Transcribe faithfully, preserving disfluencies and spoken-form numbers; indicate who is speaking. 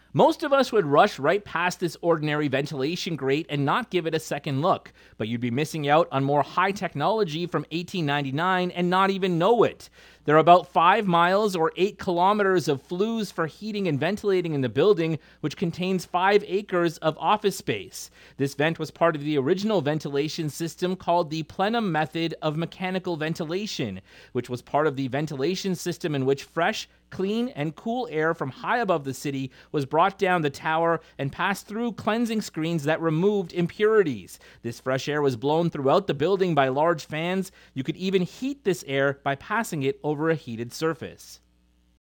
Speaker 1: Most of us would rush right past this ordinary ventilation grate and not give it a second look, but you'd be missing out on more high technology from eighteen ninety-nine and not even know it. There are about five miles or eight kilometers of flues for heating and ventilating in the building, which contains five acres of office space. This vent was part of the original ventilation system called the plenum method of mechanical ventilation, which was part of the ventilation system in which fresh, clean, and cool air from high above the city was brought down the tower and passed through cleansing screens that removed impurities. This fresh air was blown throughout the building by large fans. You could even heat this air by passing it over a heated surface.